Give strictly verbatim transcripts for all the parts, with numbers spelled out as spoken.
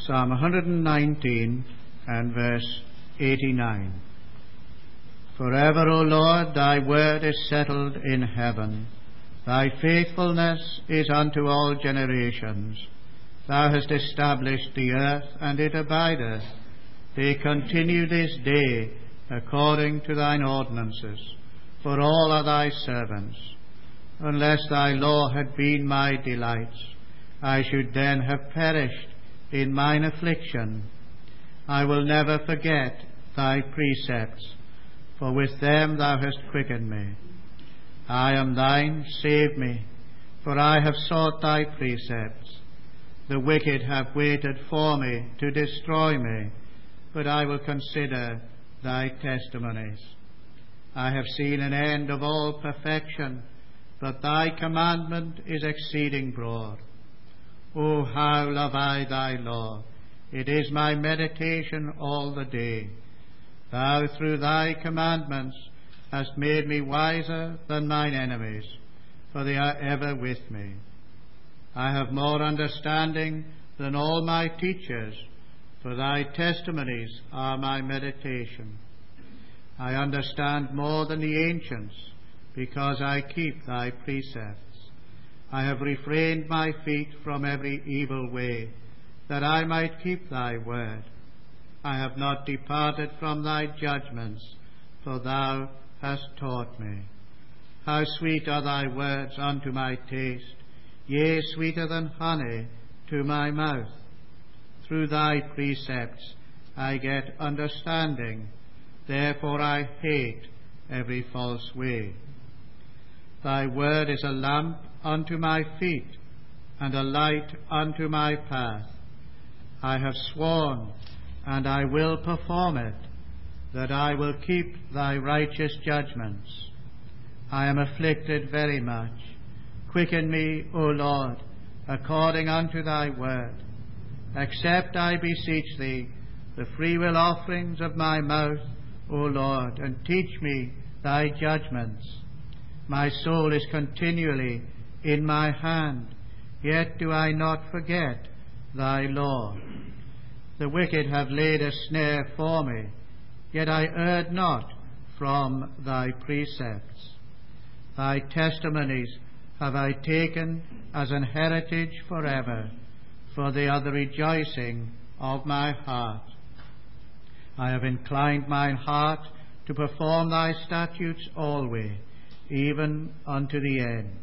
Psalm one nineteen and verse eighty-nine. Forever, O Lord, thy word is settled in heaven. Thy faithfulness is unto all generations. Thou hast established the earth, and it abideth. They continue this day according to thine ordinances, for all are thy servants. Unless thy law had been my delights, I should then have perished in mine affliction. I will never forget thy precepts, for with them thou hast quickened me. I am thine, save me, for I have sought thy precepts. The wicked have waited for me to destroy me, but I will consider thy testimonies. I have seen an end of all perfection, but thy commandment is exceeding broad. O how love I thy law! It is my meditation all the day. Thou through thy commandments hast made me wiser than mine enemies, for they are ever with me. I have more understanding than all my teachers, for thy testimonies are my meditation. I understand more than the ancients, because I keep thy precepts. I have refrained my feet from every evil way, that I might keep thy word. I have not departed from thy judgments, for thou hast taught me. How sweet are thy words unto my taste, yea, sweeter than honey to my mouth. Through thy precepts I get understanding, therefore I hate every false way. Thy word is a lamp unto my feet, and a light unto my path. I have sworn, and I will perform it, that I will keep thy righteous judgments. I am afflicted very much. Quicken me, O Lord, according unto thy word. Accept, I beseech thee, the freewill offerings of my mouth, O Lord, and teach me thy judgments. My soul is continually in my hand, yet do I not forget thy law. The wicked have laid a snare for me, yet I erred not from thy precepts. Thy testimonies have I taken as an heritage forever, for they are the rejoicing of my heart. I have inclined mine heart to perform thy statutes always, even unto the end.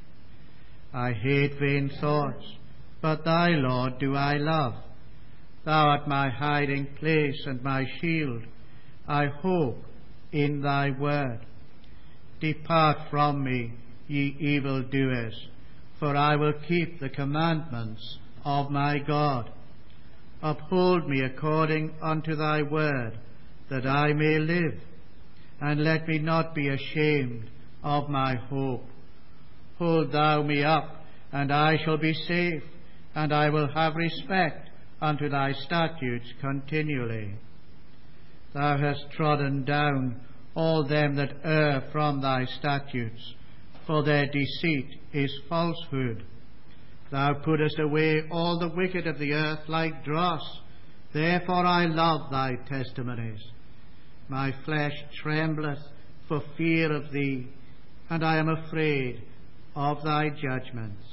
I hate vain thoughts, but thy law do I love. Thou art my hiding place and my shield. I hope in thy word. Depart from me, ye evildoers, for I will keep the commandments of my God. Uphold me according unto thy word, that I may live, and let me not be ashamed of my hope. Hold thou me up, and I shall be safe, and I will have respect unto thy statutes continually. Thou hast trodden down all them that err from thy statutes, for their deceit is falsehood. Thou puttest away all the wicked of the earth like dross. Therefore I love thy testimonies. My flesh trembleth for fear of thee, and I am afraid of thy judgments.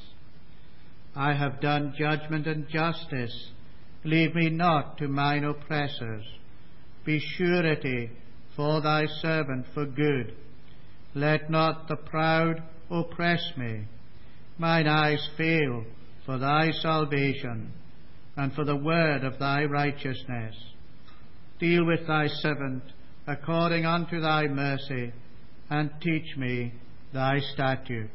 I have done judgment and justice. Leave me not to mine oppressors. Be surety for thy servant for good. Let not the proud oppress me. Mine eyes fail for thy salvation, and for the word of thy righteousness. Deal with thy servant according unto thy mercy, and teach me thy statutes.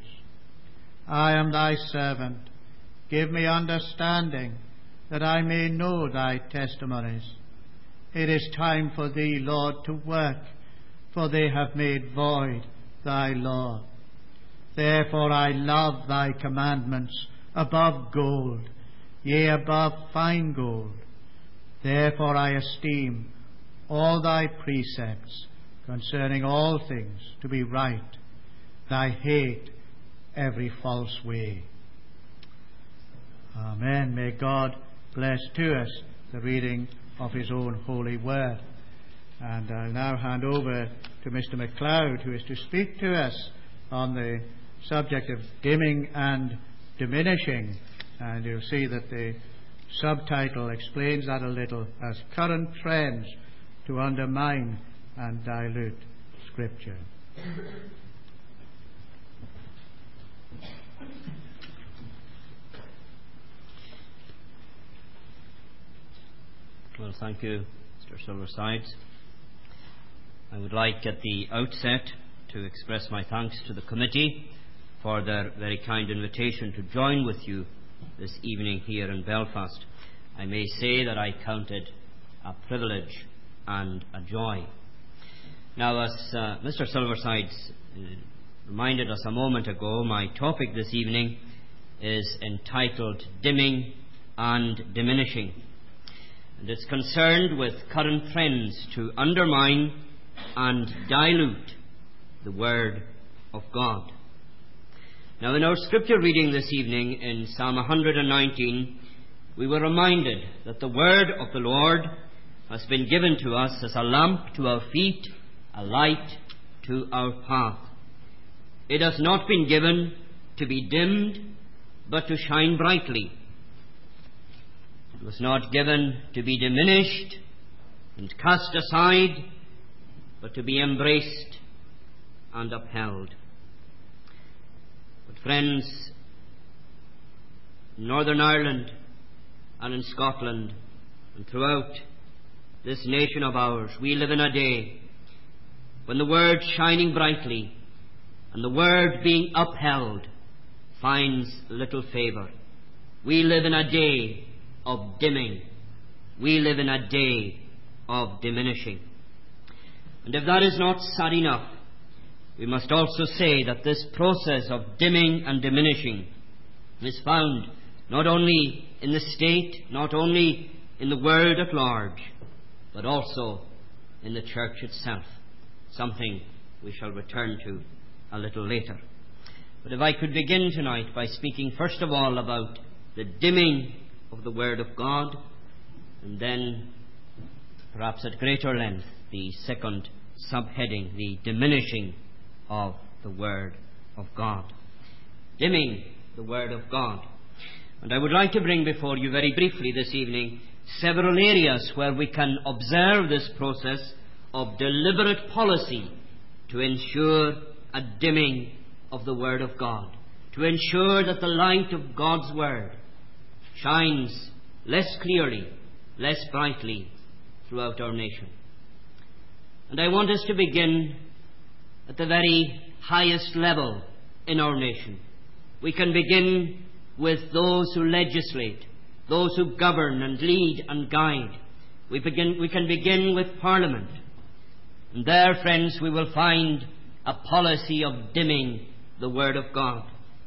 I am thy servant. Give me understanding, that I may know thy testimonies. It is time for thee, Lord, to work, for they have made void thy law. Therefore I love thy commandments above gold, yea, above fine gold. Therefore I esteem all thy precepts concerning all things to be right. I hate every false way. Amen. May God bless to us the reading of his own holy word. And I'll now hand over to Mister MacLeod, who is to speak to us on the subject of dimming and diminishing. And you'll see that the subtitle explains that a little as current trends to undermine and dilute Scripture. Well, thank you, Mister Silversides. I would like at the outset to express my thanks to the committee for their very kind invitation to join with you this evening here in Belfast. I may say that I count it a privilege and a joy. Now, as uh, Mister Silversides uh, reminded us a moment ago, my topic this evening is entitled Dimming and Diminishing. And it's concerned with current trends to undermine and dilute the Word of God. Now, in our scripture reading this evening in Psalm one hundred nineteen, we were reminded that the Word of the Lord has been given to us as a lamp to our feet, a light to our path. It has not been given to be dimmed, but to shine brightly. It was not given to be diminished and cast aside, but to be embraced and upheld. But friends, in Northern Ireland and in Scotland and throughout this nation of ours, we live in a day when the Word shining brightly and the Word being upheld finds little favour. We live in a day of dimming. We live in a day of diminishing. And if that is not sad enough, we must also say that this process of dimming and diminishing is found not only in the state, not only in the world at large, but also in the church itself, something we shall return to a little later. But if I could begin tonight by speaking first of all about the dimming of the Word of God, and then perhaps at greater length the second subheading, the diminishing of the Word of God. Dimming the Word of God. And I would like to bring before you very briefly this evening several areas where we can observe this process of deliberate policy to ensure a dimming of the Word of God, to ensure that the light of God's Word shines less clearly, less brightly throughout our nation. And I want us to begin at the very highest level in our nation. We can begin with those who legislate, those who govern and lead and guide. We begin, we can begin with Parliament. And there, friends, we will find a policy of dimming the Word of God.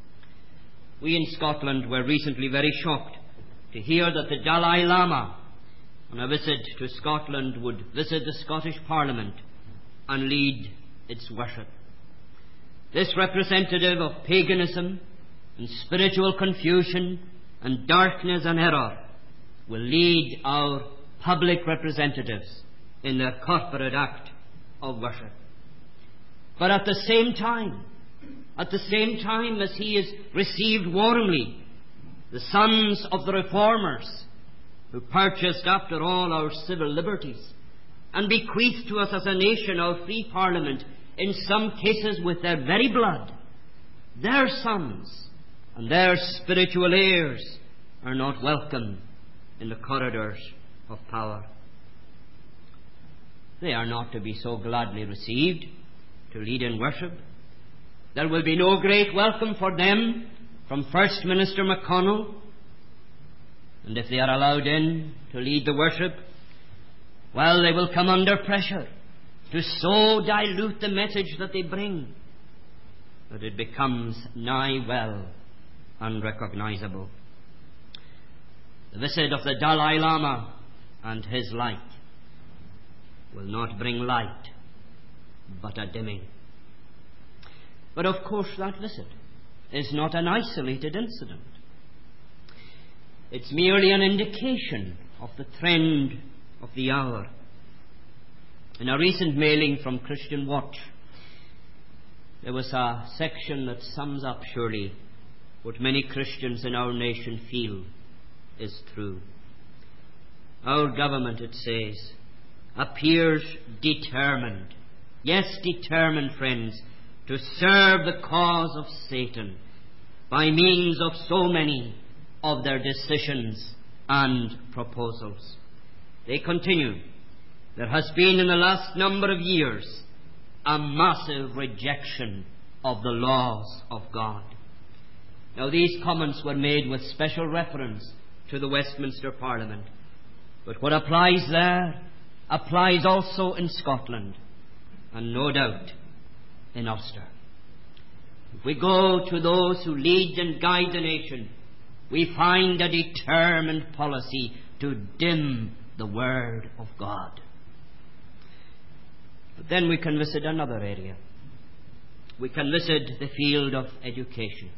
We in Scotland were recently very shocked to hear that the Dalai Lama, on a visit to Scotland, would visit the Scottish Parliament and lead its worship. This representative of paganism and spiritual confusion and darkness and error will lead our public representatives in their corporate act of worship. But at the same time, at the same time as he is received warmly, the sons of the reformers, who purchased after all our civil liberties and bequeathed to us as a nation our free Parliament, in some cases with their very blood, their sons and their spiritual heirs are not welcome in the corridors of power. They are not to be so gladly received to lead in worship. There will be no great welcome for them from First Minister McConnell. And if they are allowed in to lead the worship, well, they will come under pressure to so dilute the message that they bring that it becomes nigh well unrecognizable. The visit of the Dalai Lama and his light will not bring light, but a dimming. But of course that visit is not an isolated incident. It's merely an indication of the trend of the hour. In a recent mailing from Christian Watch, there was a section that sums up surely what many Christians in our nation feel is true. Our government, it says, appears determined, yes, determined, friends, to serve the cause of Satan by means of so many of their decisions and proposals. They continue, there has been in the last number of years a massive rejection of the laws of God. Now, these comments were made with special reference to the Westminster Parliament, but what applies there applies also in Scotland, and no doubt in Ulster. If we go to those who lead and guide the nation, we find a determined policy to dim the Word of God. But then we can visit another area. We can visit the field of education.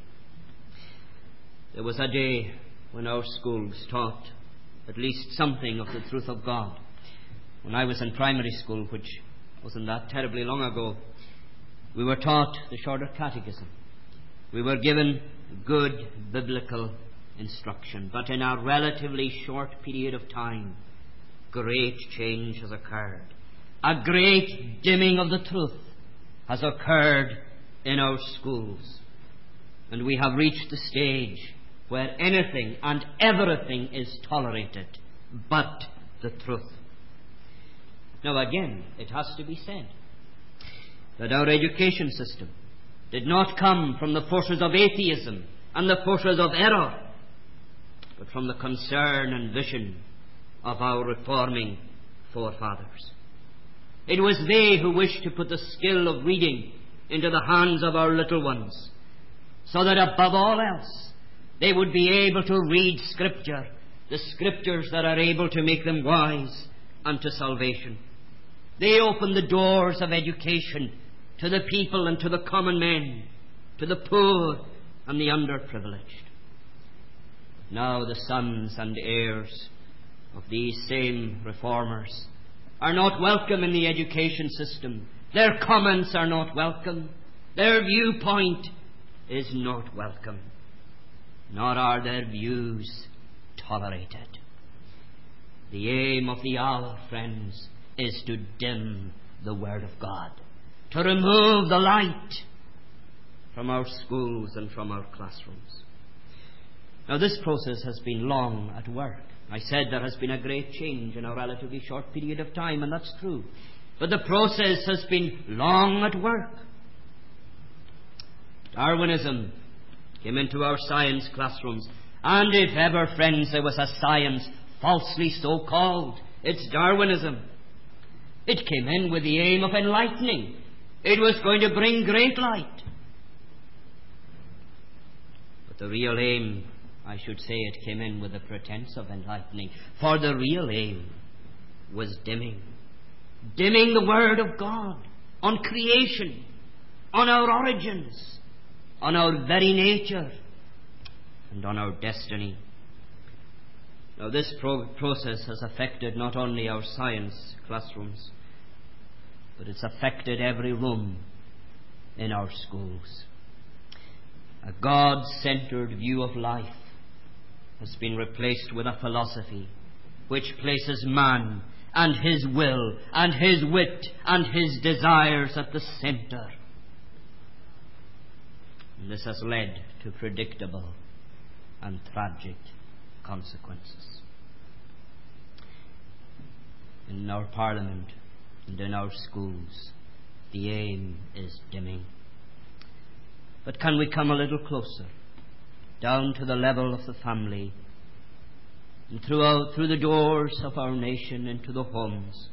There was a day when our schools taught at least something of the truth of God. When I was in primary school, which wasn't that terribly long ago, we were taught the Shorter Catechism. We were given good biblical instruction. But in a relatively short period of time, great change has occurred. A great dimming of the truth has occurred in our schools. And we have reached the stage where anything and everything is tolerated but the truth. Now again, it has to be said that our education system did not come from the forces of atheism and the forces of error, but from the concern and vision of our reforming forefathers. It was they who wished to put the skill of reading into the hands of our little ones, so that above all else they would be able to read Scripture, the Scriptures that are able to make them wise unto salvation. They opened the doors of education to the people and to the common men, to the poor and the underprivileged. Now the sons and heirs of these same reformers are not welcome in the education system. Their comments are not welcome. Their viewpoint is not welcome. Nor are their views tolerated. The aim of the hour, friends, is to dim the Word of God, to remove the light from our schools and from our classrooms. Now, this process has been long at work. I said there has been a great change in a relatively short period of time, and that's true. But the process has been long at work. Darwinism came into our science classrooms, and if ever, friends, there was a science falsely so called, it's Darwinism. It came in with the aim of enlightening. It was going to bring great light. But the real aim, I should say, it came in with the pretense of enlightening. For the real aim was dimming. Dimming the Word of God on creation, on our origins, on our very nature, and on our destiny. Now, this pro- process has affected not only our science classrooms, but it's affected every room in our schools. A God-centered view of life has been replaced with a philosophy which places man and his will and his wit and his desires at the center. And this has led to predictable and tragic consequences. In our Parliament and in our schools, the aim is dimming. But can we come a little closer, down to the level of the family, and throughout through the doors of our nation into the homes?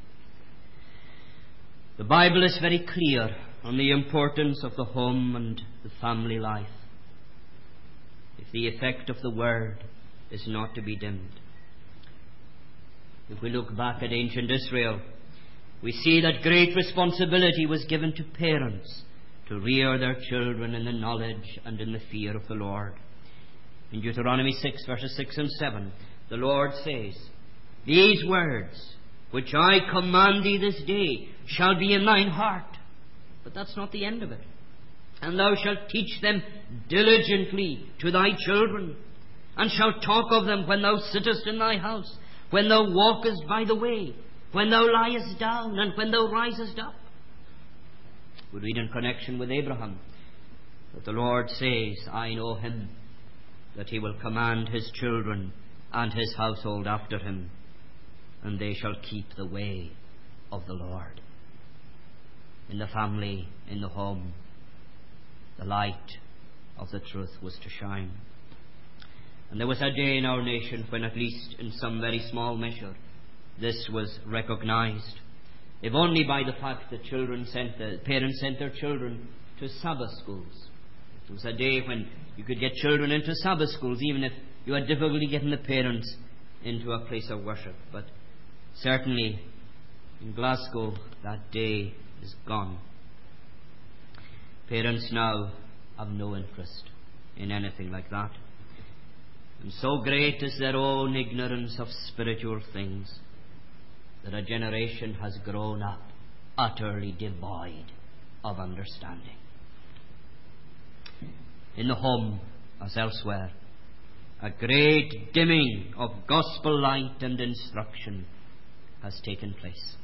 The Bible is very clear on the importance of the home and the family life, if the effect of the Word is not to be dimmed. If we look back at ancient Israel, we see that great responsibility was given to parents to rear their children in the knowledge and in the fear of the Lord. In Deuteronomy six, verses six and seven, the Lord says, "These words which I command thee this day shall be in thine heart." But that's not the end of it. "And thou shalt teach them diligently to thy children, and shalt talk of them when thou sittest in thy house, when thou walkest by the way, when thou liest down, and when thou risest up." We read in connection with Abraham that the Lord says, "I know him, that he will command his children and his household after him, and they shall keep the way of the Lord." In the family, in the home, the light of the truth was to shine. And there was a day in our nation when, at least in some very small measure, this was recognized, if only by the fact that children sent the, parents sent their children to Sabbath schools. It was a day when you could get children into Sabbath schools, even if you had difficulty getting the parents into a place of worship. But certainly in Glasgow, that day is gone. Parents now have no interest in anything like that. And so great is their own ignorance of spiritual things that a generation has grown up utterly devoid of understanding. In the home, as elsewhere, a great dimming of gospel light and instruction has taken place.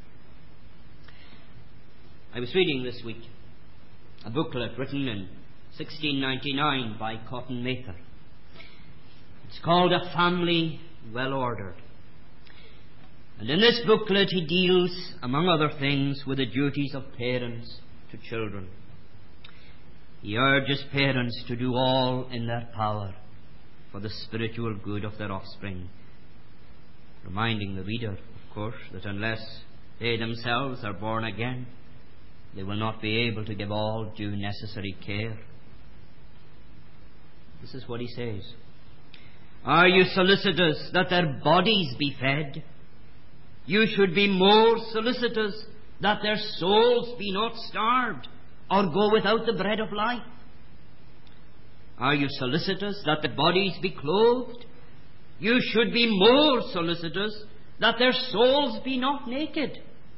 I was reading this week a booklet written in sixteen ninety-nine by Cotton Mather. It's called A Family Well Ordered. And in this booklet he deals, among other things, with the duties of parents to children. He urges parents to do all in their power for the spiritual good of their offspring, reminding the reader, of course, that unless they themselves are born again, they will not be able to give all due necessary care. This is what he says: "Are you solicitous that their bodies be fed? You should be more solicitous that their souls be not starved or go without the bread of life. Are you solicitous that the bodies be clothed? You should be more solicitous that their souls be not naked,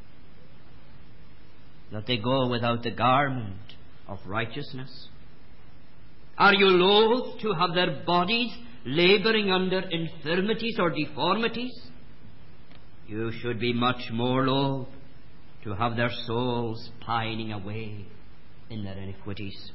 that they go without the garment of righteousness. Are you loath to have their bodies labouring under infirmities or deformities? You should be much more loath to have their souls pining away in their iniquities."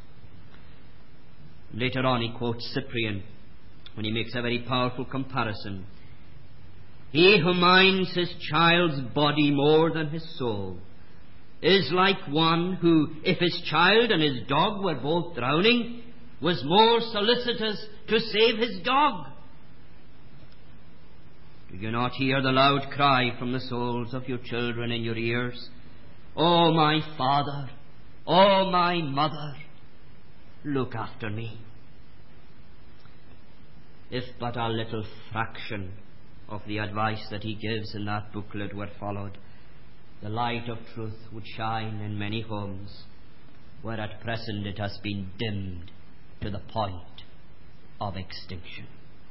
Later on he quotes Cyprian when he makes a very powerful comparison. "He who minds his child's body more than his soul is like one who, if his child and his dog were both drowning, was more solicitous to save his dog. Do you not hear the loud cry from the souls of your children in your ears? Oh, my father, oh, my mother, look after me." If but a little fraction of the advice that he gives in that booklet were followed, the light of truth would shine in many homes where at present it has been dimmed to the point of extinction.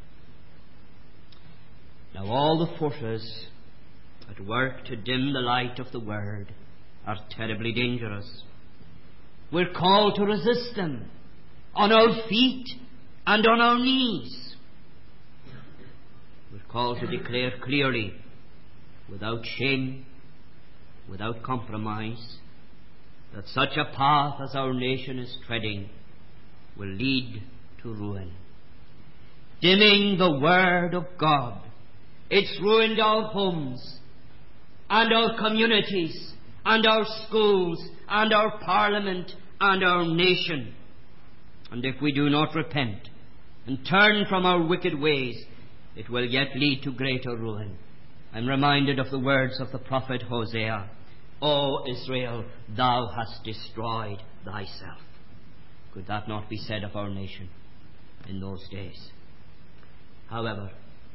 Now all the forces at work to dim the light of the Word are terribly dangerous. We're called to resist them on our feet and on our knees. We're called to declare clearly, without shame, without compromise, that such a path as our nation is treading will lead to ruin. Dimming the Word of God, it's ruined our homes and our communities and our schools and our parliament and our nation. And if we do not repent and turn from our wicked ways, it will yet lead to greater ruin. I'm reminded of the words of the prophet Hosea: "O Israel, thou hast destroyed thyself." Could that not be said of our nation in those days? However,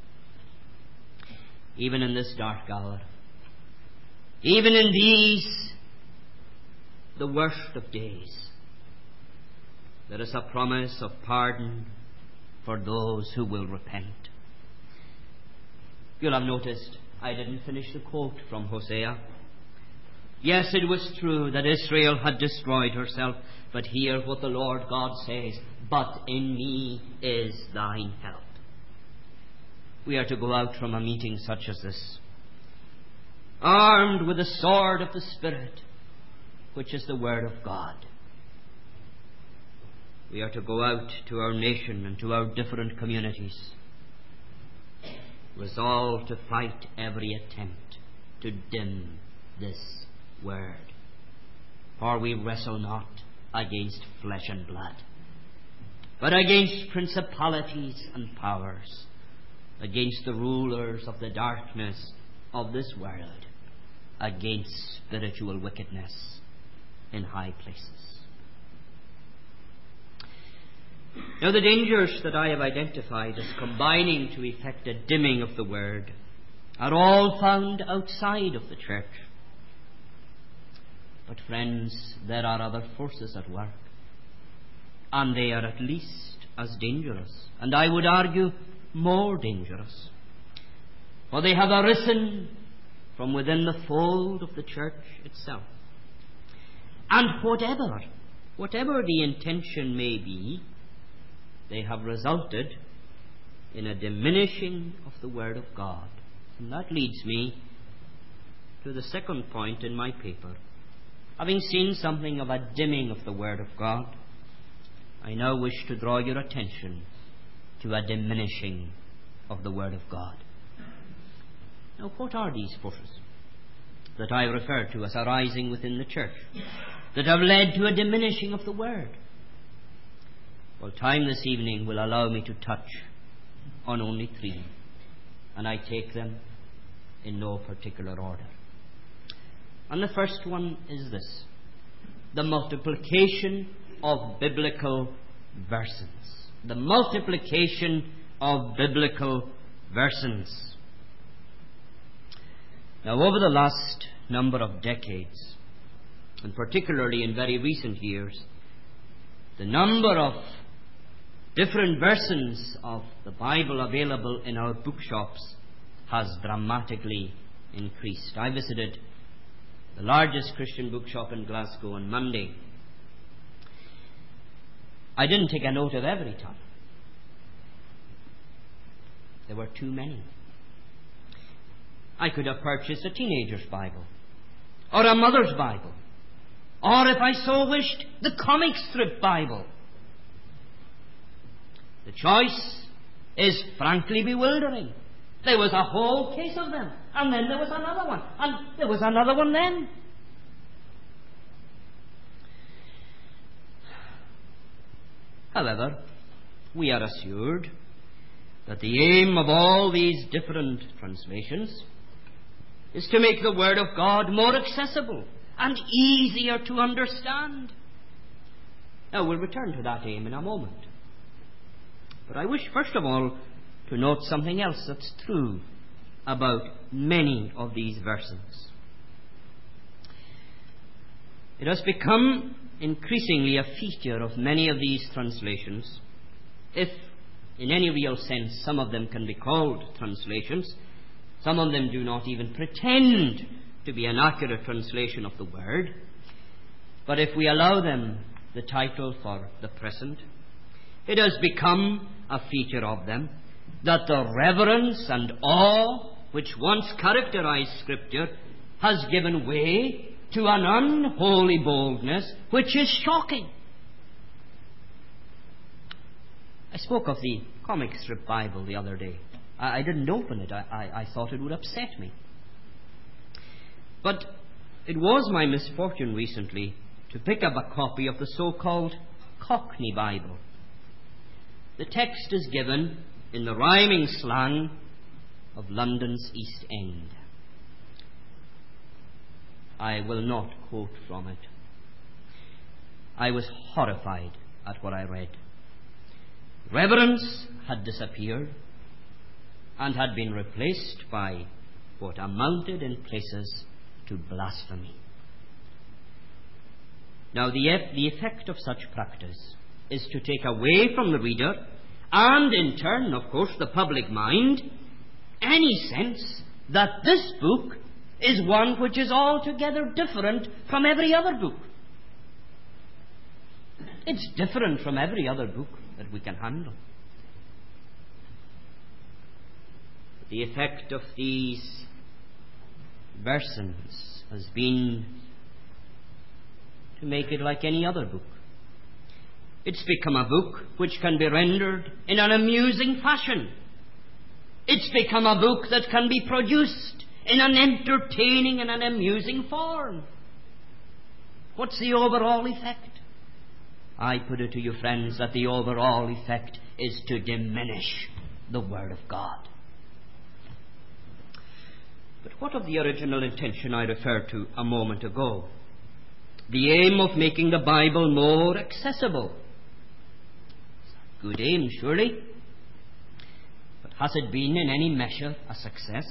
even in this dark hour, even in these, the worst of days, there is a promise of pardon for those who will repent. You'll have noticed I didn't finish the quote from Hosea. Yes, it was true that Israel had destroyed herself, but hear what the Lord God says, "But in me is thine help." We are to go out from a meeting such as this, armed with the sword of the Spirit, which is the Word of God. We are to go out to our nation and to our different communities, resolved to fight every attempt to dim this Word. For we wrestle not against flesh and blood, but against principalities and powers, against the rulers of the darkness of this world, against spiritual wickedness in high places. Now, the dangers that I have identified as combining to effect a dimming of the Word are all found outside of the church. But, friends, there are other forces at work, and they are at least as dangerous, and I would argue more dangerous. For they have arisen from within the fold of the church itself. And whatever, whatever the intention may be, they have resulted in a diminishing of the Word of God. And that leads me to the second point in my paper. Having seen something of a dimming of the Word of God, I now wish to draw your attention to a diminishing of the Word of God. Now, what are these forces that I refer to as arising within the church that have led to a diminishing of the Word? Well, time this evening will allow me to touch on only three, and I take them in no particular order. And the first one is this: the multiplication of biblical verses. The multiplication of biblical verses. Now, over the last number of decades, and particularly in very recent years, the number of different versions of the Bible available in our bookshops has dramatically increased. I visited the largest Christian bookshop in Glasgow on Monday. I didn't take a note of every time. There were too many. I could have purchased a teenager's Bible, or a mother's Bible, or, if I so wished, the comic strip Bible. The choice is frankly bewildering. There was a whole case of them, and then there was another one, and there was another one then. However, we are assured that the aim of all these different translations is to make the Word of God more accessible and easier to understand. Now, we'll return to that aim in a moment. But I wish, first of all, to note something else that's true about many of these verses. It has become increasingly a feature of many of these translations, if in any real sense some of them can be called translations. Some of them do not even pretend to be an accurate translation of the Word. But if we allow them the title for the present, it has become a feature of them that the reverence and awe which once characterized Scripture has given way to an unholy boldness which is shocking. I spoke of the comic strip Bible the other day. I, I didn't open it. I, I, I thought it would upset me. But it was my misfortune recently to pick up a copy of the so-called Cockney Bible. The text is given in the rhyming slang of London's East End. I will not quote from it. I was horrified at what I read. Reverence had disappeared and had been replaced by what amounted in places to blasphemy. Now, the, the effect of such practice is to take away from the reader and in turn, of course, the public mind, any sense that this book is one which is altogether different from every other book. It's different from every other book that we can handle. The effect of these versions has been to make it like any other book. It's become a book which can be rendered in an amusing fashion. It's become a book that can be produced in an entertaining and an amusing form. What's the overall effect? I put it to you, friends, that the overall effect is to diminish the Word of God. But what of the original intention I referred to a moment ago? The aim of making the Bible more accessible. Good aim, surely. But has it been in any measure a success?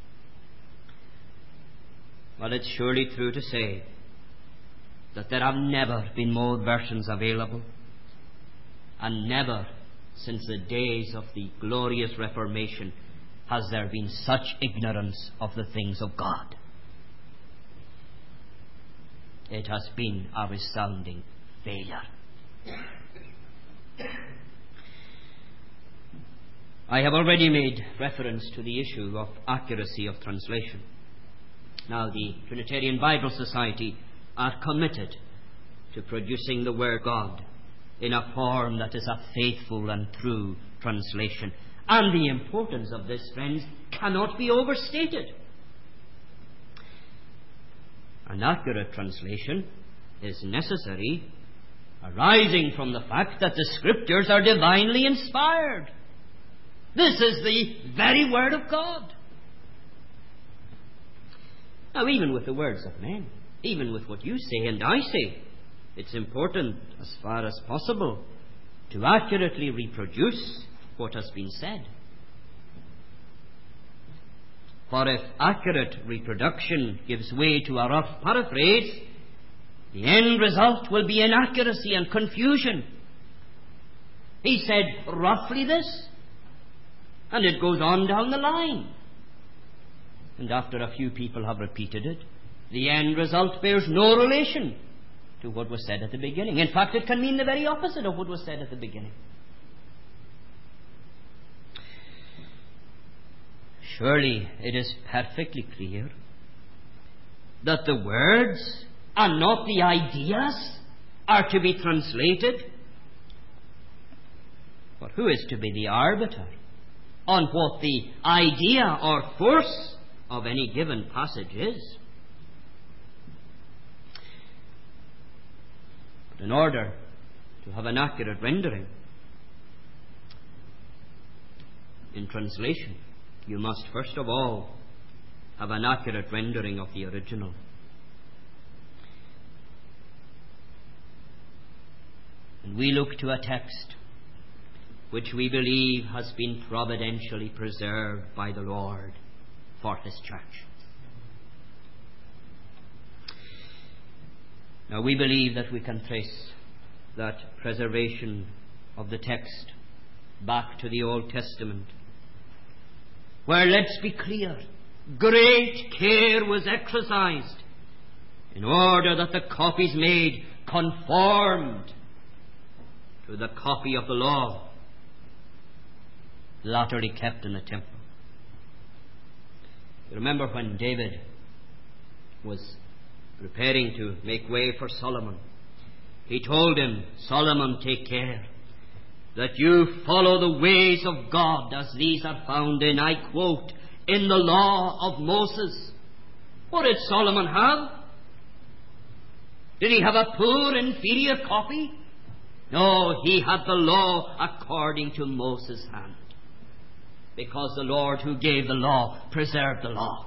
Well, it's surely true to say that there have never been more versions available, and never since the days of the glorious Reformation has there been such ignorance of the things of God. It has been a resounding failure. I have already made reference to the issue of accuracy of translation. Now, the Trinitarian Bible Society are committed to producing the Word of God in a form that is a faithful and true translation. And the importance of this, friends, cannot be overstated. An accurate translation is necessary, arising from the fact that the Scriptures are divinely inspired. This is the very Word of God. Now, even with the words of men, even with what you say and I say, it's important, as far as possible, to accurately reproduce what has been said. For if accurate reproduction gives way to a rough paraphrase, the end result will be inaccuracy and confusion. He said roughly this, and it goes on down the line. And after a few people have repeated it, the end result bears no relation to what was said at the beginning. In fact, it can mean the very opposite of what was said at the beginning. Surely it is perfectly clear that the words and not the ideas are to be translated. For who is to be the arbiter on what the idea or force of any given passage is? But in order to have an accurate rendering in translation, you must first of all have an accurate rendering of the original. And we look to a text which we believe has been providentially preserved by the Lord for His church. Now, we believe that we can trace that preservation of the text back to the Old Testament, where, let's be clear, great care was exercised in order that the copies made conformed to the copy of the law, latterly kept in the temple. You remember when David was preparing to make way for Solomon, he told him, Solomon, take care that you follow the ways of God as these are found in, I quote, in the law of Moses. What did Solomon have? Did he have a poor, inferior copy? No, he had the law according to Moses' hand, because the Lord who gave the law preserved the law.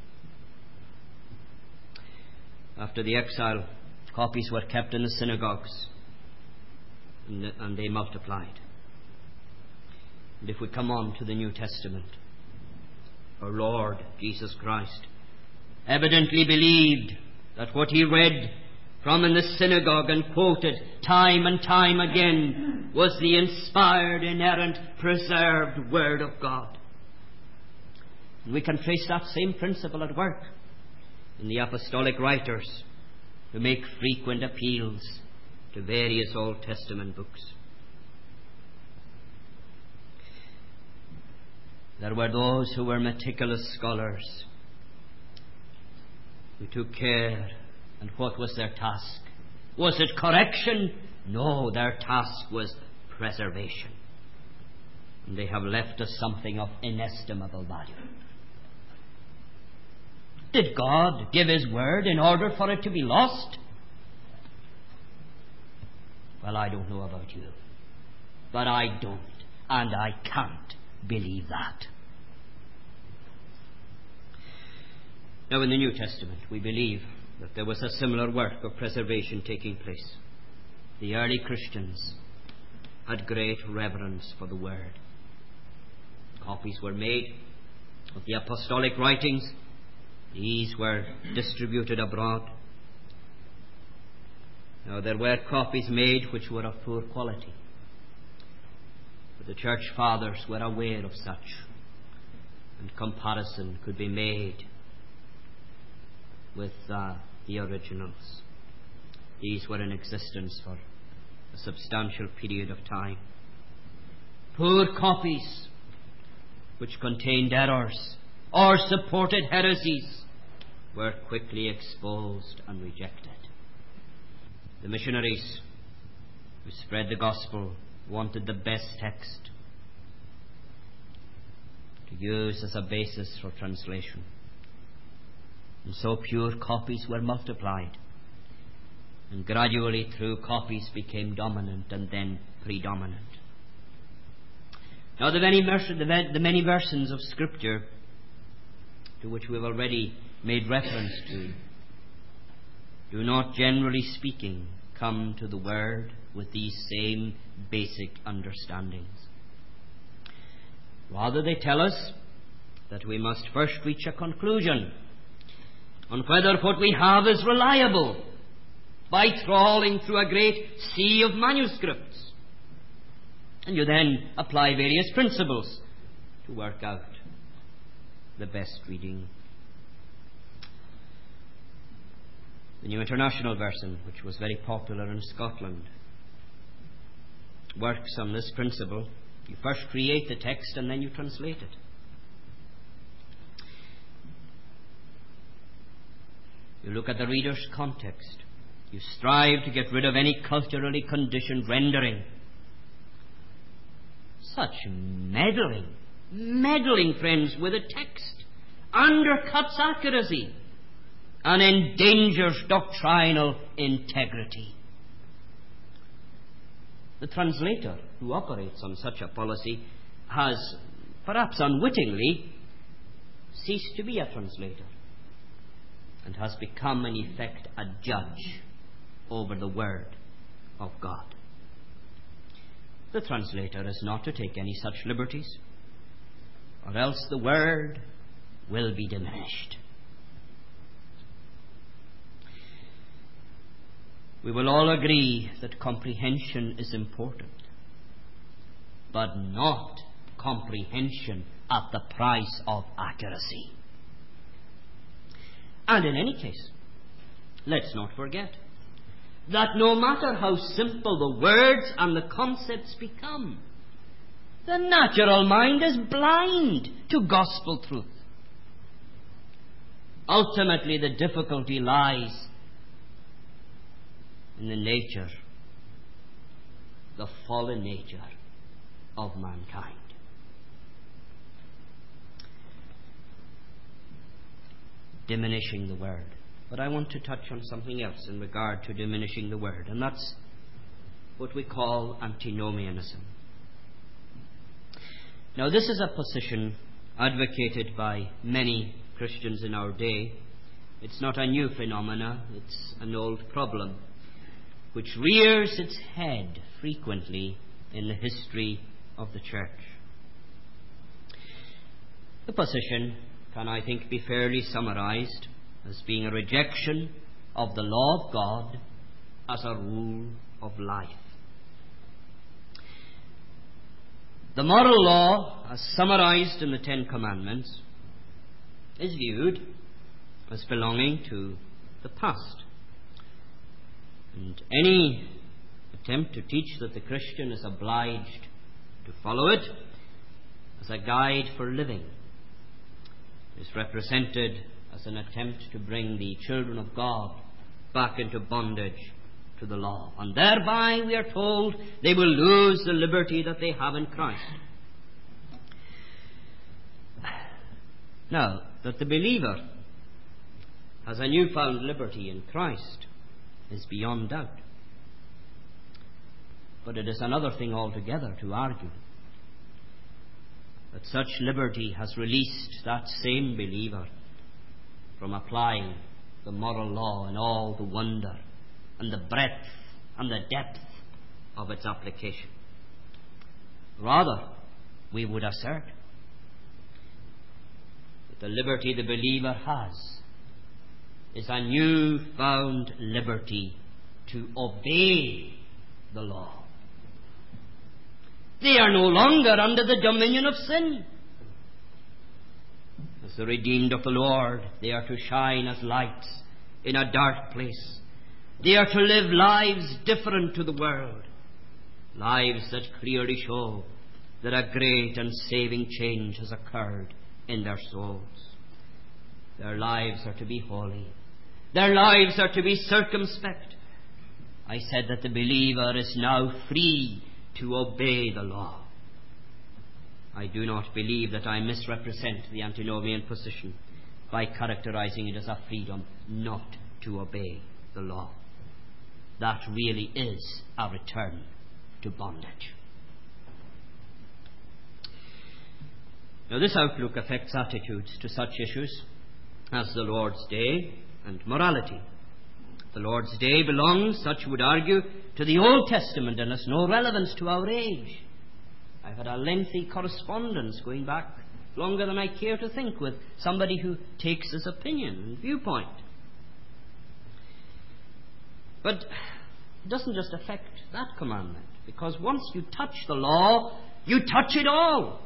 After the exile, copies were kept in the synagogues, and, and they multiplied. And if we come on to the New Testament, our Lord Jesus Christ evidently believed that what He read from in the synagogue and quoted time and time again, was the inspired, inerrant, preserved Word of God. And we can trace that same principle at work in the apostolic writers who make frequent appeals to various Old Testament books. There were those who were meticulous scholars, who took care. And what was their task? Was it correction? No, their task was preservation. And they have left us something of inestimable value. Did God give His Word in order for it to be lost? Well, I don't know about you, but I don't, and I can't believe that. Now, in the New Testament, we believe that there was a similar work of preservation taking place. The early Christians had great reverence for the Word. Copies were made of the apostolic writings. These were distributed abroad. Now, there were copies made which were of poor quality, but the church fathers were aware of such, and comparison could be made with uh, the originals. These were in existence for a substantial period of time. Poor copies which contained errors or supported heresies were quickly exposed and rejected. The missionaries who spread the gospel wanted the best text to use as a basis for translation. And so pure copies were multiplied, and gradually true copies became dominant and then predominant. Now the many, the, the many versions of Scripture to which we have already made reference to do not, generally speaking, come to the Word with these same basic understandings. Rather, they tell us that we must first reach a conclusion on whether what we have is reliable by trawling through a great sea of manuscripts. And you then apply various principles to work out the best reading. The New International Version, which was very popular in Scotland, works on this principle. You first create the text and then you translate it. You look at the reader's context. You strive to get rid of any culturally conditioned rendering. Such meddling, meddling, friends, with a text undercuts accuracy and endangers doctrinal integrity. The translator who operates on such a policy has, perhaps unwittingly, ceased to be a translator and has become, in effect, a judge over the Word of God. The translator is not to take any such liberties, or else the Word will be diminished. We will all agree that comprehension is important, but not comprehension at the price of accuracy. And in any case, let's not forget that no matter how simple the words and the concepts become, the natural mind is blind to gospel truth. Ultimately, the difficulty lies in the nature, the fallen nature of mankind. Diminishing the Word. But I want to touch on something else in regard to diminishing the Word, and that's what we call antinomianism. Now, this is a position advocated by many Christians in our day. It's not a new phenomenon, it's an old problem which rears its head frequently in the history of the Church. The position can, I think, be fairly summarized as being a rejection of the law of God as a rule of life. The moral law, as summarized in the Ten Commandments, is viewed as belonging to the past. And any attempt to teach that the Christian is obliged to follow it as a guide for living is represented as an attempt to bring the children of God back into bondage to the law. And thereby, we are told, they will lose the liberty that they have in Christ. Now, that the believer has a newfound liberty in Christ is beyond doubt. But it is another thing altogether to argue that such liberty has released that same believer from applying the moral law in all the wonder and the breadth and the depth of its application. Rather, we would assert that the liberty the believer has is a new-found liberty to obey the law. They are no longer under the dominion of sin. As the redeemed of the Lord, they are to shine as lights in a dark place. They are to live lives different to the world, lives that clearly show that a great and saving change has occurred in their souls. Their lives are to be holy. Their lives are to be circumspect. I said that the believer is now free to obey the law. I do not believe that I misrepresent the antinomian position by characterizing it as a freedom not to obey the law. That really is a return to bondage. Now, this outlook affects attitudes to such issues as the Lord's Day and morality. The Lord's Day belongs, such would argue, to the Old Testament and has no relevance to our age. I've had a lengthy correspondence going back longer than I care to think with somebody who takes this opinion and viewpoint. But it doesn't just affect that commandment, because once you touch the law, you touch it all.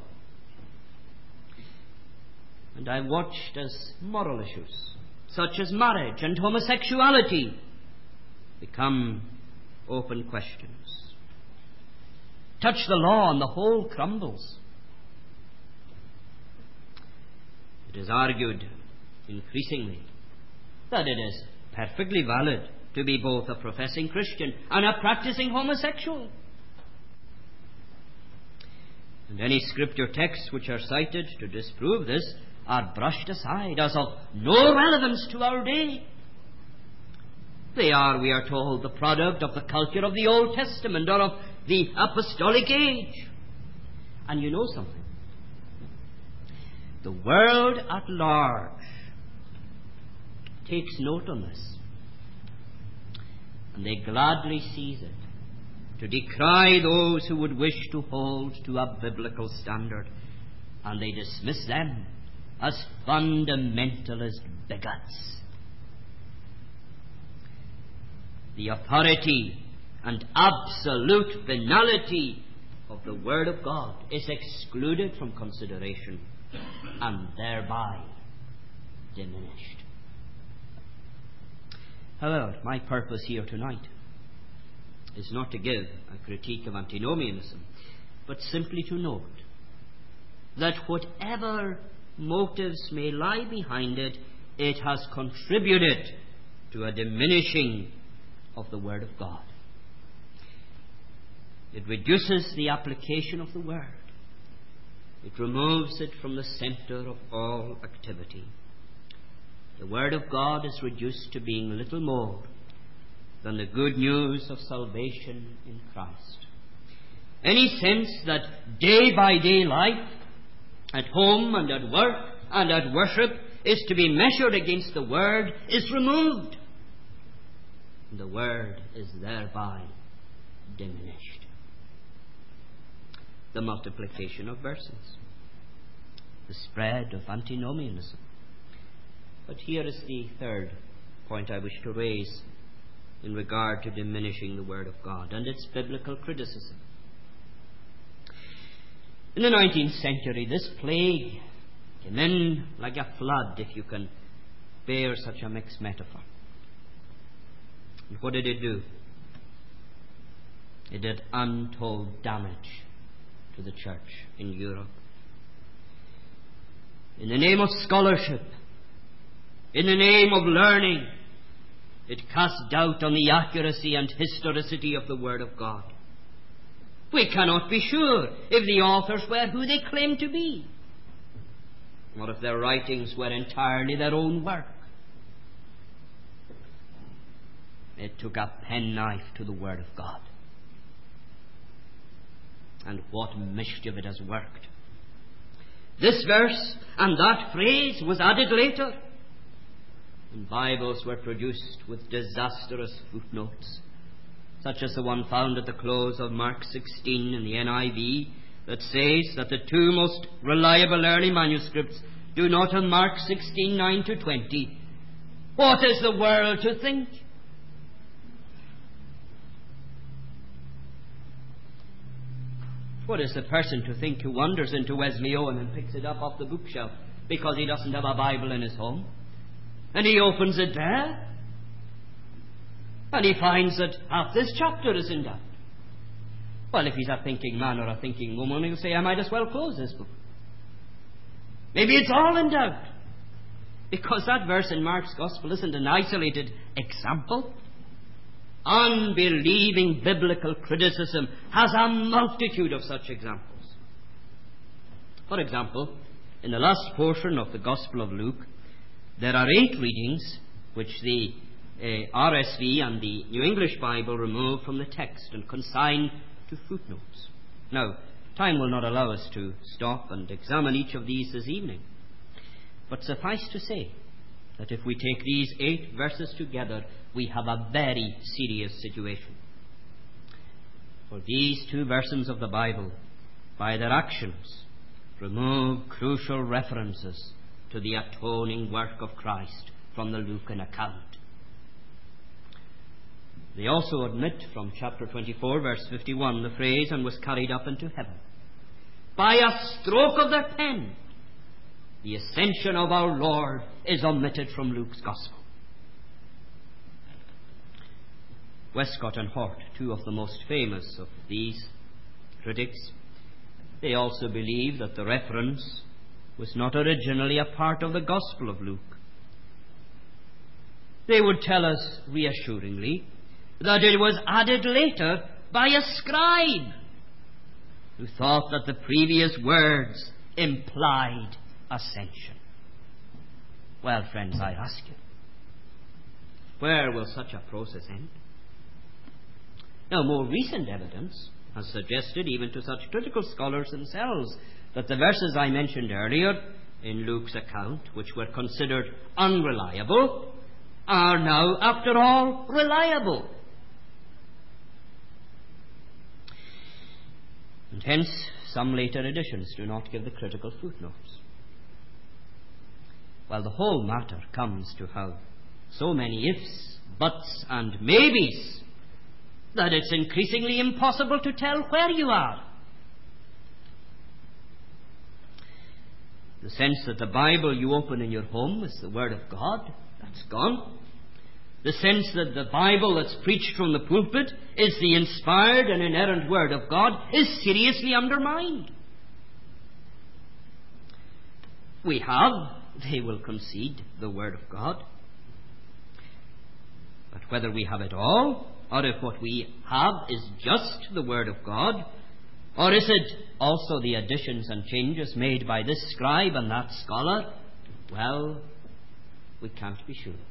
And I watched as moral issues, such as marriage and homosexuality, become open questions. Touch the law and the whole crumbles. It is argued increasingly that it is perfectly valid to be both a professing Christian and a practicing homosexual. And any scripture texts which are cited to disprove this are brushed aside as of no relevance to our day. They are, we are told, the product of the culture of the Old Testament or of the apostolic age. And you know something? The world at large takes note on this, and they gladly seize it to decry those who would wish to hold to a biblical standard, and they dismiss them as fundamentalist bigots. The authority and absolute finality of the Word of God is excluded from consideration and thereby diminished. However, my purpose here tonight is not to give a critique of antinomianism, but simply to note that whatever motives may lie behind it, it has contributed to a diminishing of the Word of God. It reduces the application of the Word. It removes it from the center of all activity. The Word of God is reduced to being little more than the good news of salvation in Christ. Any sense that day-by-day life, at home and at work and at worship, is to be measured against the Word is removed. The Word is thereby diminished. The multiplication of verses, the spread of antinomianism. But here is the third point I wish to raise in regard to diminishing the Word of God and its biblical criticism. In the nineteenth century, this plague came in like a flood, if you can bear such a mixed metaphor. And what did it do? It did untold damage to the church in Europe. In the name of scholarship, in the name of learning, it cast doubt on the accuracy and historicity of the Word of God. We cannot be sure if the authors were who they claim to be, or if their writings were entirely their own work. It took a penknife to the Word of God. And what mischief it has worked. This verse and that phrase was added later, and Bibles were produced with disastrous footnotes, such as the one found at the close of Mark sixteen in the N I V, that says that the two most reliable early manuscripts do not have Mark sixteen, nine to twenty. What is the world to think? What is the person to think who wanders into Wesleyan and picks it up off the bookshelf because he doesn't have a Bible in his home? And he opens it there, and he finds that half this chapter is in doubt. Well, if he's a thinking man or a thinking woman, he'll say, I might as well close this book. Maybe it's all in doubt, because that verse in Mark's Gospel isn't an isolated example. Unbelieving biblical criticism has a multitude of such examples. For example, in the last portion of the Gospel of Luke, there are eight readings which the uh, R S V and the New English Bible remove from the text and consign to footnotes. Now, time will not allow us to stop and examine each of these this evening, but suffice to say that if we take these eight verses together, we have a very serious situation. For these two versions of the Bible, by their actions, remove crucial references to the atoning work of Christ from the Lucan account. They also omit from chapter twenty-four, verse fifty-one, the phrase, and was carried up into heaven. By a stroke of their pen, the ascension of our Lord is omitted from Luke's Gospel. Westcott and Hort, two of the most famous of these critics, they also believe that the reference was not originally a part of the Gospel of Luke. They would tell us reassuringly that it was added later by a scribe who thought that the previous words implied ascension. Well, friends, I ask you, where will such a process end? Now, more recent evidence has suggested, even to such critical scholars themselves, that the verses I mentioned earlier in Luke's account, which were considered unreliable, are now, after all, reliable. And hence, some later editions do not give the critical footnotes. Well, the whole matter comes to have so many ifs, buts, and maybes that it's increasingly impossible to tell where you are. The sense that the Bible you open in your home is the Word of God, that's gone. The sense that the Bible that's preached from the pulpit is the inspired and inerrant Word of God is seriously undermined. We have, they will concede, the Word of God. But whether we have it all, or if what we have is just the Word of God, or is it also the additions and changes made by this scribe and that scholar, well, we can't be sure.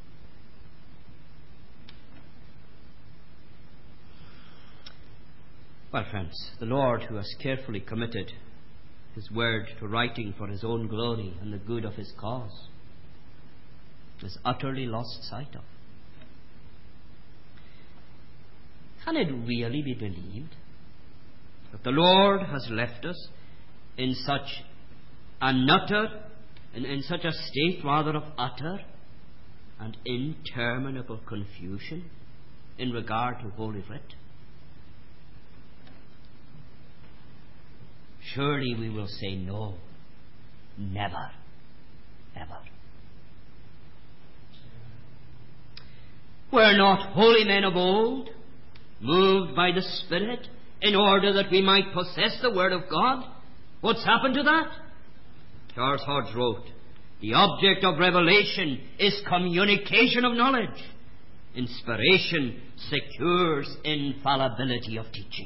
Well, friends, the Lord, who has carefully committed His Word to writing for His own glory and the good of His cause, is utterly lost sight of. Can it really be believed that the Lord has left us in such an utter, in, in such a state rather of utter and interminable confusion in regard to Holy Writ? Surely we will say no. Never. Ever. Were not holy men of old moved by the Spirit in order that we might possess the Word of God? What's happened to that? Charles Hodge wrote, the object of revelation is communication of knowledge. Inspiration secures infallibility of teaching.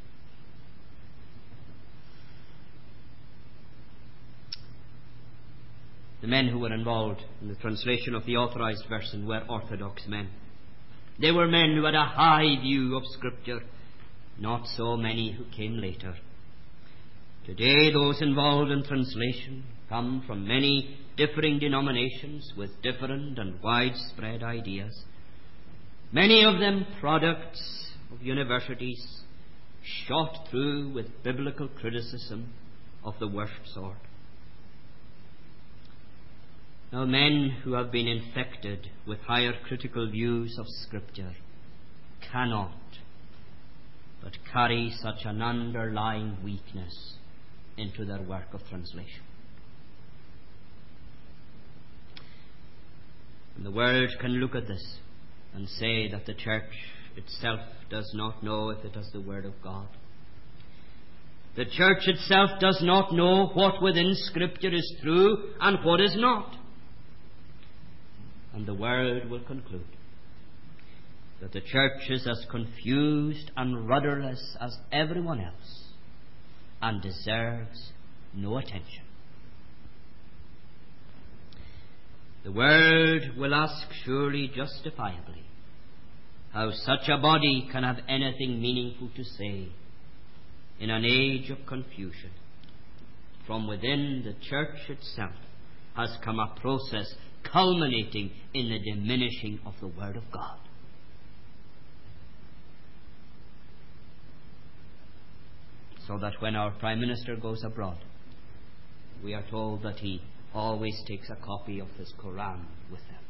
The men who were involved in the translation of the authorized version were orthodox men. They were men who had a high view of Scripture, not so many who came later. Today those involved in translation come from many differing denominations with different and widespread ideas, many of them products of universities shot through with biblical criticism of the worst sort. Now, men who have been infected with higher critical views of Scripture cannot but carry such an underlying weakness into their work of translation. And the world can look at this and say that the church itself does not know if it has the Word of God. The church itself does not know what within Scripture is true and what is not. And the world will conclude that the church is as confused and rudderless as everyone else and deserves no attention. The world will ask, surely justifiably, how such a body can have anything meaningful to say in an age of confusion. From within the church itself has come a process culminating in the diminishing of the Word of God. So that when our Prime Minister goes abroad, we are told that he always takes a copy of his Quran with him.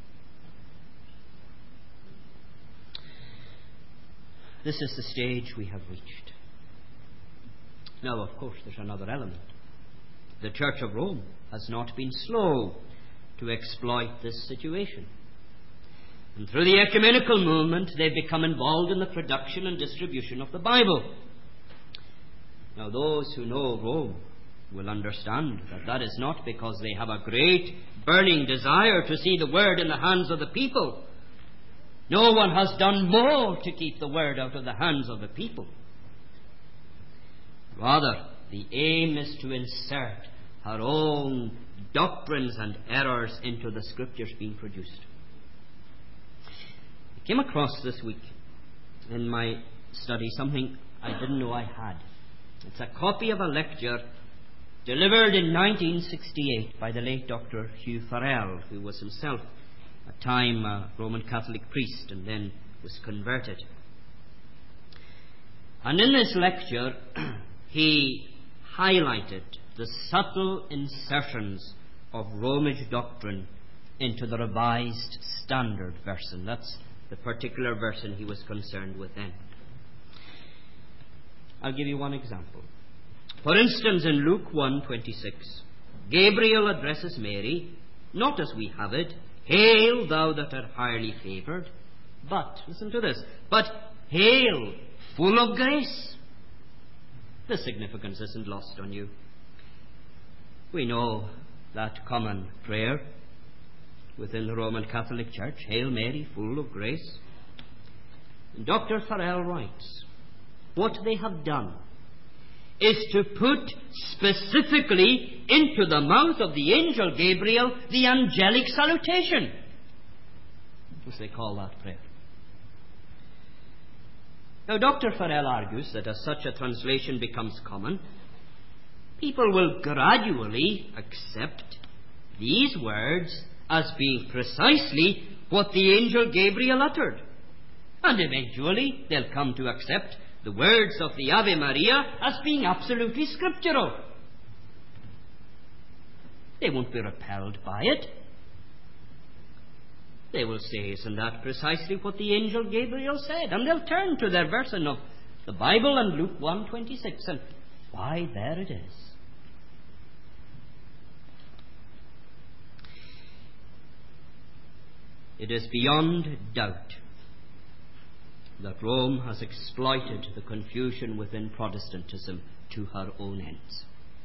This is the stage we have reached. Now, of course, there's another element. The Church of Rome has not been slow to exploit this situation. And through the ecumenical movement, they've become involved in the production and distribution of the Bible. Now, those who know Rome will understand that that is not because they have a great burning desire to see the Word in the hands of the people. No one has done more to keep the Word out of the hands of the people. Rather, the aim is to insert our own doctrines and errors into the Scriptures being produced. I came across this week in my study something I didn't know I had. It's a copy of a lecture delivered in nineteen sixty-eight by the late Doctor Hugh Farrell, who was himself at a time a Roman Catholic priest and then was converted. And in this lecture he highlighted the subtle insertions of Romish doctrine into the Revised Standard Version. That's the particular version he was concerned with then. I'll give you one example. For instance, in Luke one twenty-six, Gabriel addresses Mary, not as we have it, "Hail, thou that art highly favoured," but, listen to this, but, "Hail, full of grace." The significance isn't lost on you. We know that common prayer within the Roman Catholic Church, "Hail Mary, full of grace." And Doctor Farrell writes, what they have done is to put specifically into the mouth of the angel Gabriel the angelic salutation, as they call that prayer. Now, Doctor Farrell argues that as such a translation becomes common, people will gradually accept these words as being precisely what the angel Gabriel uttered. And eventually they'll come to accept the words of the Ave Maria as being absolutely scriptural. They won't be repelled by it. They will say, isn't that precisely what the angel Gabriel said? And they'll turn to their version of the Bible and Luke one twenty-six, and why, there it is. It is beyond doubt that Rome has exploited the confusion within Protestantism to her own ends.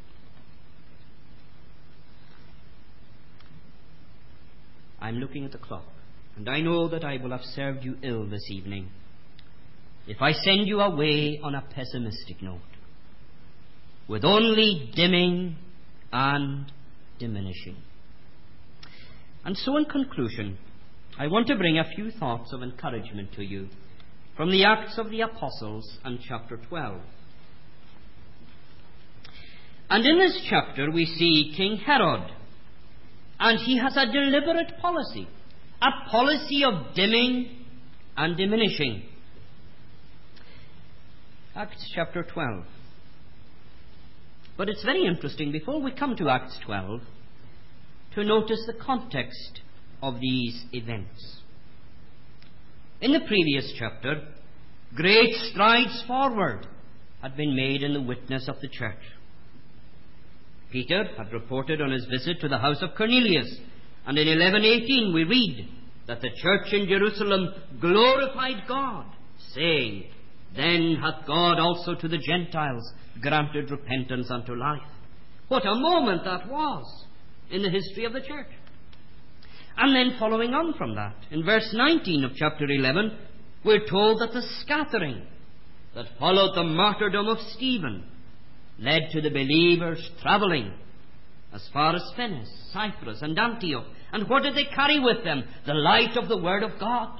I'm looking at the clock, and I know that I will have served you ill this evening if I send you away on a pessimistic note, with only dimming and diminishing. And so, in conclusion, I want to bring a few thoughts of encouragement to you from the Acts of the Apostles and chapter twelve. And in this chapter we see King Herod, and he has a deliberate policy, a policy of dimming and diminishing. Acts chapter twelve. But it's very interesting, before we come to Acts twelve, to notice the context of these events. In the previous chapter, great strides forward had been made in the witness of the church. Peter had reported on his visit to the house of Cornelius, and in eleven eighteen we read that the church in Jerusalem glorified God, saying, "Then hath God also to the Gentiles granted repentance unto life." What a moment that was in the history of the church. And then following on from that, in verse nineteen of chapter eleven, we're told that the scattering that followed the martyrdom of Stephen led to the believers travelling as far as Phoenix, Cyprus, and Antioch. And what did they carry with them? The light of the Word of God.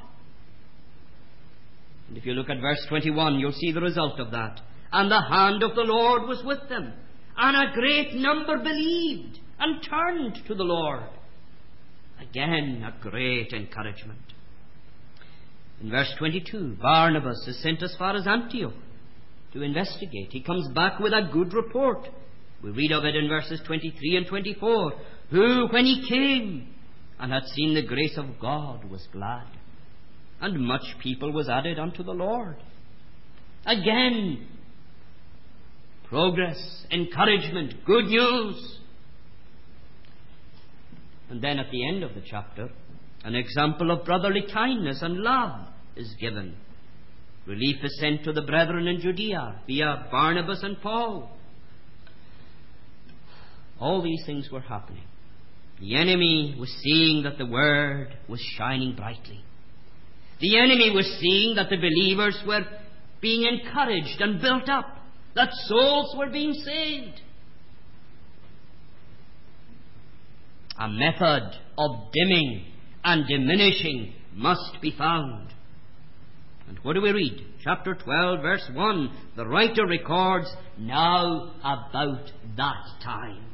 And if you look at verse twenty-one, you'll see the result of that. And the hand of the Lord was with them, and a great number believed and turned to the Lord. Again, a great encouragement. In verse twenty-two, Barnabas is sent as far as Antioch to investigate. He comes back with a good report. We read of it in verses twenty-three and twenty-four. Who, when he came and had seen the grace of God, was glad, and much people was added unto the Lord. Again, progress, encouragement, good news. And then at the end of the chapter, an example of brotherly kindness and love is given. Relief is sent to the brethren in Judea via Barnabas and Paul. All these things were happening. The enemy was seeing that the word was shining brightly. The enemy was seeing that the believers were being encouraged and built up, that souls were being saved. A method of dimming and diminishing must be found. And what do we read? Chapter twelve, verse one. The writer records, now about that time.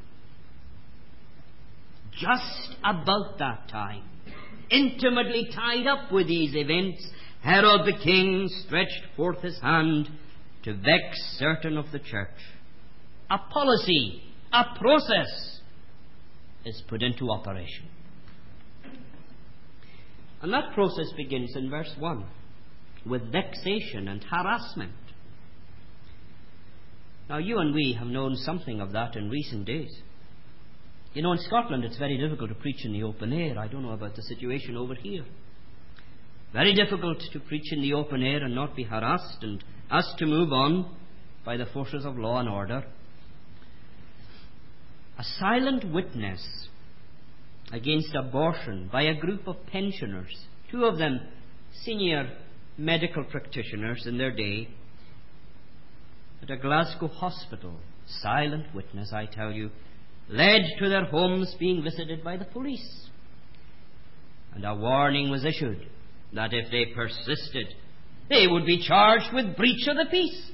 Just about that time, intimately tied up with these events, Herod the king stretched forth his hand to vex certain of the church. A policy, a process is put into operation. And that process begins in verse one with vexation and harassment. Now, you and we have known something of that in recent days. You know, in Scotland it's very difficult to preach in the open air. I don't know about the situation over here. Very difficult to preach in the open air and not be harassed and asked to move on by the forces of law and order. A silent witness against abortion by a group of pensioners, two of them senior medical practitioners in their day, at a Glasgow hospital. Silent witness, I tell you, led to their homes being visited by the police. And a warning was issued that if they persisted, they would be charged with breach of the peace.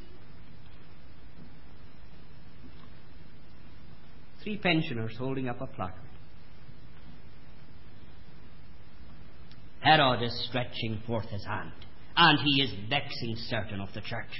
Three pensioners holding up a placard. Herod is stretching forth his hand, and he is vexing certain of the church.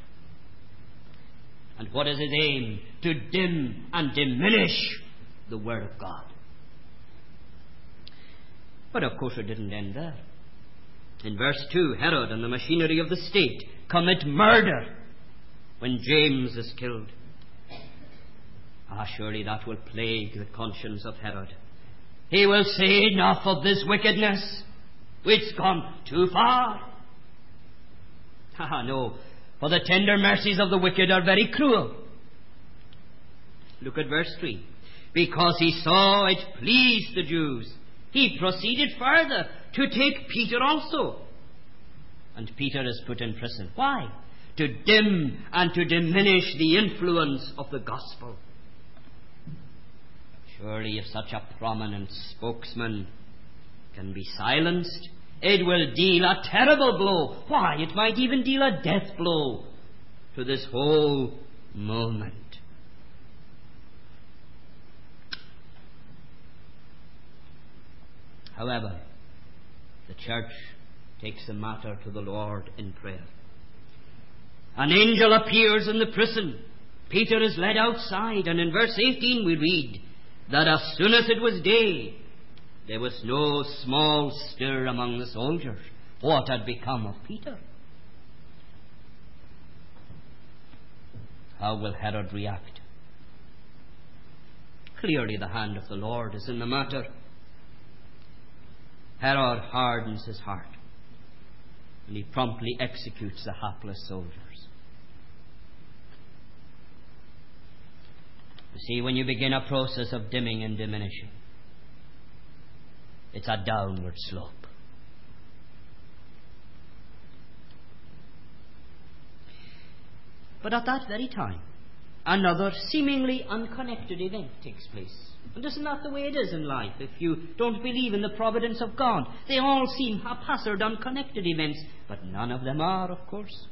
And what is his aim? To dim and diminish the Word of God. But of course it didn't end there. In verse two, Herod and the machinery of the state commit murder when James is killed. Ah, surely that will plague the conscience of Herod. He will say, enough of this wickedness. It's gone too far. Ah, no, for the tender mercies of the wicked are very cruel. Look at verse three. Because he saw it pleased the Jews, he proceeded further to take Peter also. And Peter is put in prison. Why? To dim and to diminish the influence of the gospel. Surely if such a prominent spokesman can be silenced, it will deal a terrible blow. Why, it might even deal a death blow to this whole movement. However, the church takes the matter to the Lord in prayer. An angel appears in the prison. Peter is led outside, and in verse eighteen we read that as soon as it was day, there was no small stir among the soldiers. What had become of Peter? How will Herod react? Clearly the hand of the Lord is in the matter. Herod hardens his heart, and he promptly executes the hapless soldiers. You see, when you begin a process of dimming and diminishing, it's a downward slope. But at that very time, another seemingly unconnected event takes place. And isn't that the way it is in life? If you don't believe in the providence of God, they all seem haphazard, unconnected events, but none of them are, of course.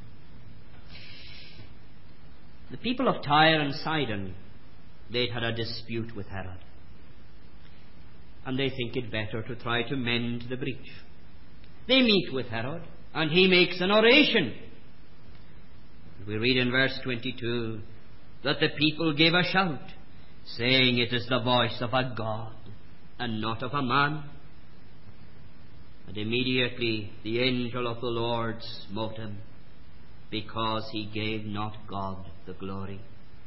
The people of Tyre and Sidon, they'd had a dispute with Herod, and they think it better to try to mend the breach. They meet with Herod, and he makes an oration. We read in verse twenty-two that the people gave a shout, saying, it is the voice of a God and not of a man. And immediately the angel of the Lord smote him, because he gave not God the glory.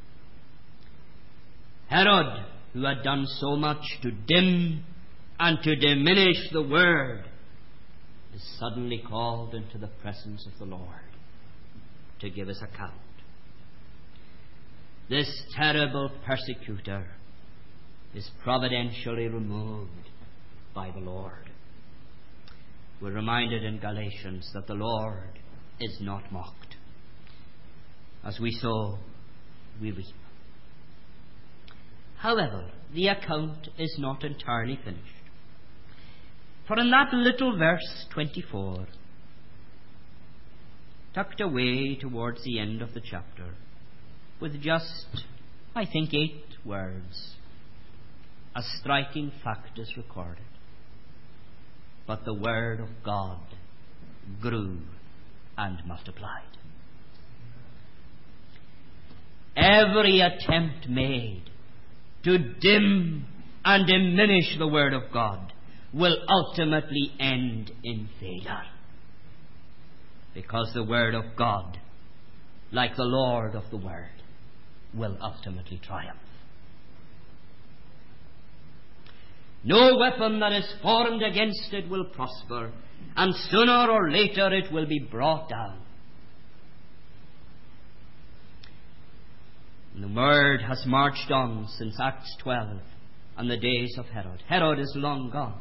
Herod, who had done so much to dim and to diminish the word, is suddenly called into the presence of the Lord to give his account. This terrible persecutor is providentially removed by the Lord. We're reminded in Galatians that the Lord is not mocked. As we sow, we reap. However, the account is not entirely finished. For in that little verse twenty-four, tucked away towards the end of the chapter, with just, I think, eight words, a striking fact is recorded. But the word of God grew and multiplied. Every attempt made to dim and diminish the word of God will ultimately end in failure, because the word of God, like the Lord of the word, will ultimately triumph. No weapon that is formed against it will prosper, and sooner or later it will be brought down. And the word has marched on since Acts twelve and the days of Herod. Herod is long gone.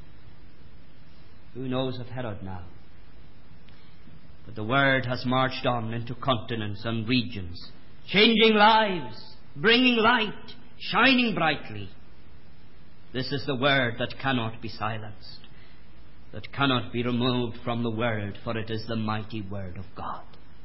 Who knows of Herod now? But the word has marched on into continents and regions, changing lives, bringing light, shining brightly. This is the word that cannot be silenced, that cannot be removed from the word, for it is the mighty word of God.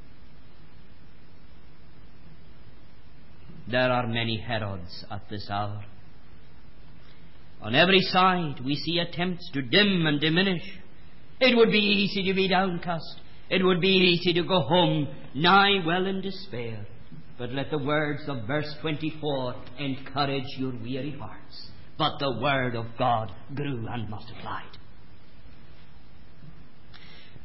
There are many Herods at this hour. On every side we see attempts to dim and diminish. It would be easy to be downcast. It would be easy to go home, nigh well in despair. But let the words of verse twenty-four encourage your weary hearts. But the word of God grew and multiplied.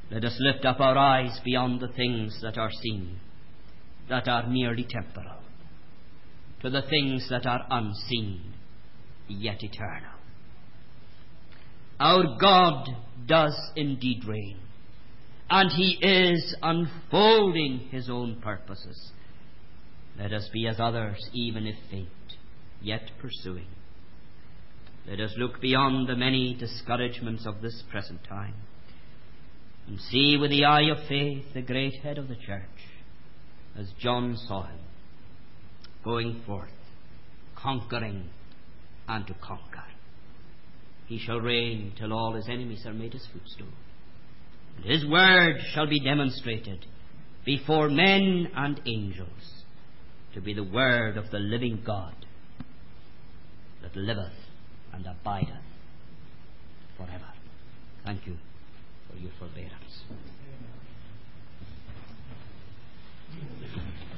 Let us lift up our eyes beyond the things that are seen, that are merely temporal, to the things that are unseen, yet eternal. Our God does indeed reign, and He is unfolding His own purposes. Let us be as others, even if faint, yet pursuing. Let us look beyond the many discouragements of this present time, and see with the eye of faith the great head of the church, as John saw him, going forth, conquering and to conquer. He shall reign till all his enemies are made his footstool, and his word shall be demonstrated before men and angels to be the word of the living God that liveth and abideth forever. Thank you for your forbearance.